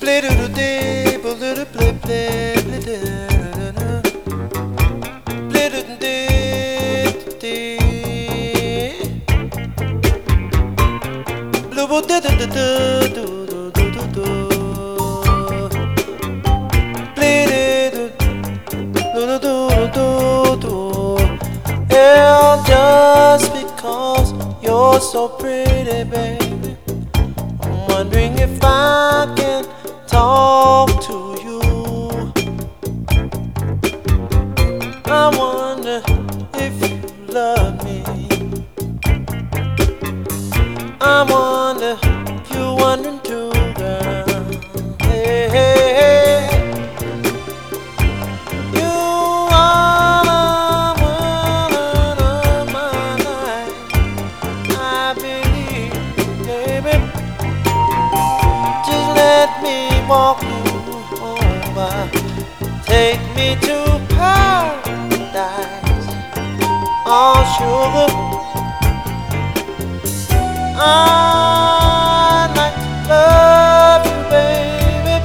Yeah, just because you're so pretty, baby, I'm wondering if I can talk to you. I wonder if you love me. I wonder if you're wondering too, girl. Hey, hey, hey. You are the woman of my life. I believe, baby. Just let me walk you over. Take me to paradise. Oh, sugar, I'd like to love you, baby.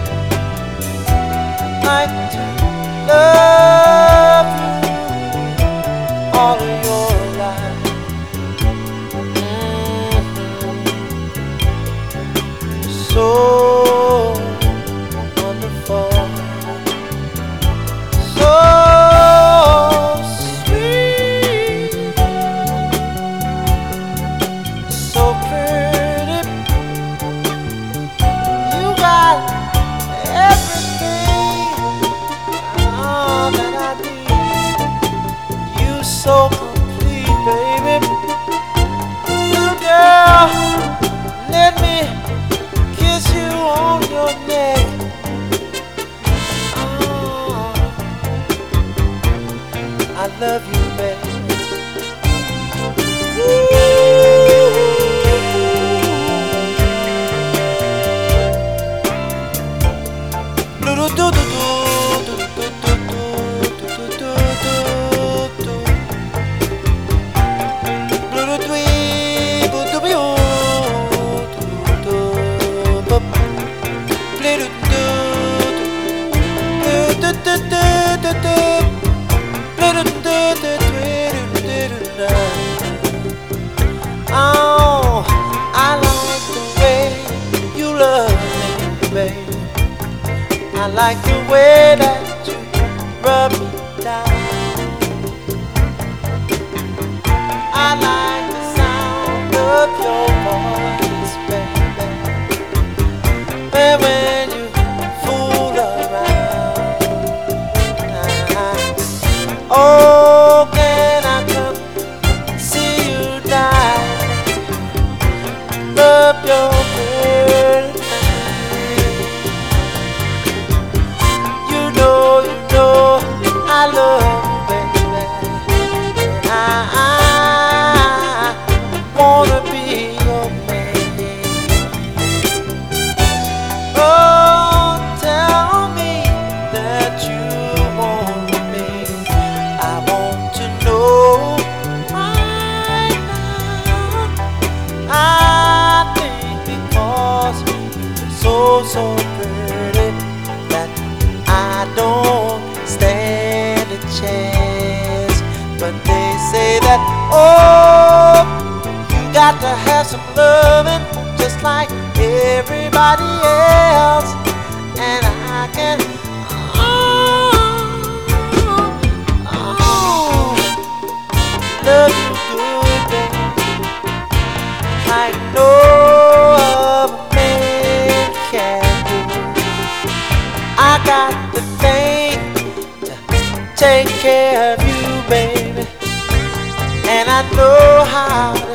Like to love you all of your life. So wonderful, so sweet, so pretty. You got everything that I need. You so complete, baby. Little girl, let me kiss you on your neck. Oh, I love you, baby. Oh, I like the way you love me, baby. I like the way that you rub me down. I like the sound of your voice, baby. But when you fool around, oh, can I come see you die? Rub your pretty I love you, baby, and I wanna be your man. Oh, tell me that you want me. I want to know right now. I think because you're so pretty that I don't stand a chance. But they say that, oh, you got to have some loving just like everybody else. And I can, love you good, baby, like no other man can do. I got the thing to take care of you, baby, and I know how